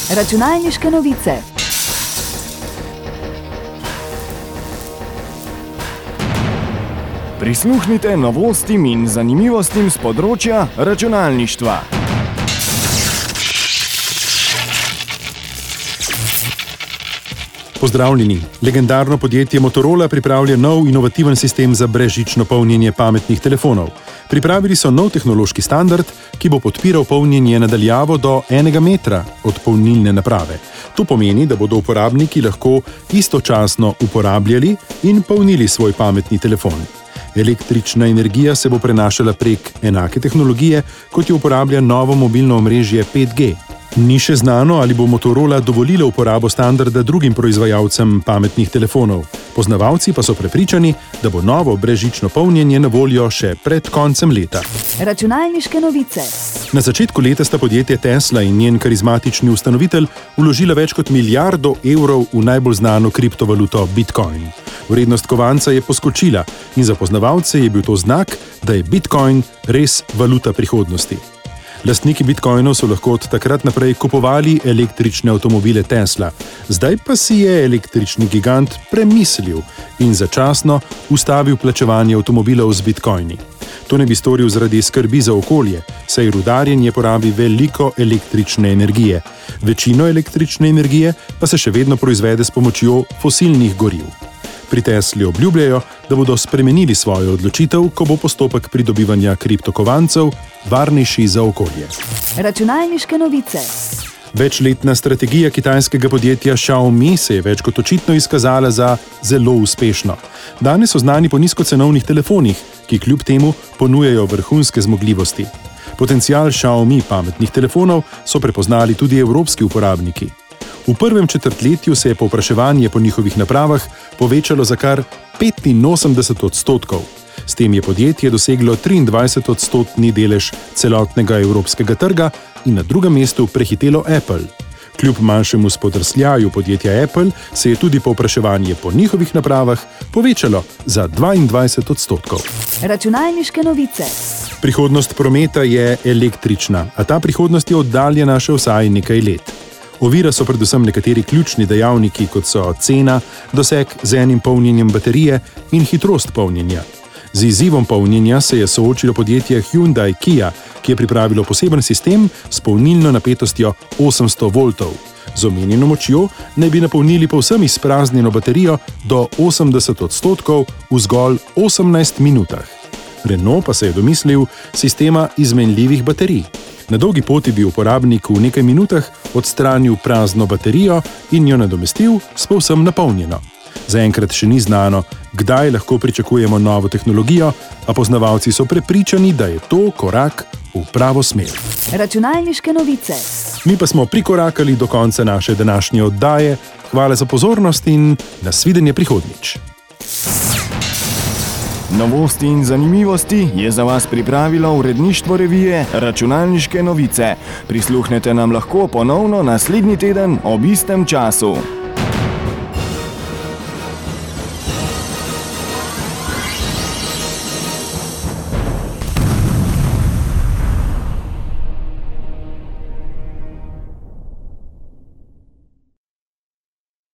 Računalniške novice. Prisluhnite novostim in zanimivostim z področja računalništva. Pozdravljeni! Legendarno podjetje Motorola pripravlja nov inovativen sistem za brezžično polnjenje pametnih telefonov. Pripravili so nov tehnološki standard, ki bo podpiral polnjenje na daljavo do 1 metra od polnilne naprave. To pomeni, da bodo uporabniki lahko istočasno uporabljali in polnili svoj pametni telefon. Električna energija se bo prenašala prek enake tehnologije, kot jo uporablja novo mobilno omrežje 5G. Ni še znano, ali bo Motorola dovolila uporabo standarda drugim proizvajalcem pametnih telefonov. Poznavalci pa so prepričani, da bo novo brezžično polnjenje na voljo še pred koncem leta. Računalniške novice. Na začetku leta sta podjetje Tesla in njen karizmatični ustanovitelj vložila več kot milijardo evrov v najbolj znano kriptovaluto Bitcoin. Vrednost kovanca je poskočila in za poznavalce je bil to znak, da je Bitcoin res valuta prihodnosti. Lastniki bitcoinov so lahko od takrat naprej kupovali električne avtomobile Tesla. Zdaj pa si je električni gigant premislil in začasno ustavil plačevanje avtomobilov z bitcoini. To ne bi storil zaradi skrbi za okolje, saj rudarjenje porabi veliko električne energije. Večino električne energije pa se še vedno proizvede s pomočjo fosilnih goriv. Pri Tesli obljubljajo, da bodo spremenili svojo odločitev, ko bo postopek pridobivanja kriptokovancev varnejši za okolje. Računalniške novice. Večletna strategija kitajskega podjetja Xiaomi se je več kot očitno izkazala za zelo uspešno. Danes so znani po nizkocenovnih telefonih, ki kljub temu ponujajo vrhunske zmogljivosti. Potencial Xiaomi pametnih telefonov so prepoznali tudi evropski uporabniki. V prvem četrtletju se je povpraševanje po njihovih napravah povečalo za kar 85%. S tem je podjetje doseglo 23% delež celotnega evropskega trga in na drugem mestu prehitelo Apple. Kljub manjšemu spodrsljaju podjetja Apple se je tudi povpraševanje po njihovih napravah povečalo za 22%. Računalniške novice. Prihodnost prometa je električna, a ta prihodnost je oddaljena še vsaj nekaj let. Ovira so predvsem nekateri ključni dejavniki, kot so cena, doseg z enim polnjenjem baterije in hitrost polnjenja. Z izzivom polnjenja se je soočilo podjetje Hyundai Kia, ki je pripravilo poseben sistem s polnilno napetostjo 800 voltov. Z omenjeno močjo naj bi napolnili povsem izpraznjeno baterijo do 80% v zgolj 18 minutah. Renault pa se je domislil sistema izmenljivih baterij. Na dolgi poti bi uporabnik v nekaj minutah odstranil prazno baterijo in jo nadomestil s povsem napolnjeno. Zaenkrat še ni znano, kdaj lahko pričakujemo novo tehnologijo, a poznavalci so prepričani, da je to korak v pravo smer. Računalniške novice. Mi pa smo prikorakali do konca naše današnje oddaje. Hvala za pozornost in nasvidenje prihodnjič. Novosti in zanimivosti je za vas pripravilo uredništvo revije Računalniške novice. Prisluhnete nam lahko ponovno naslednji teden ob istem času.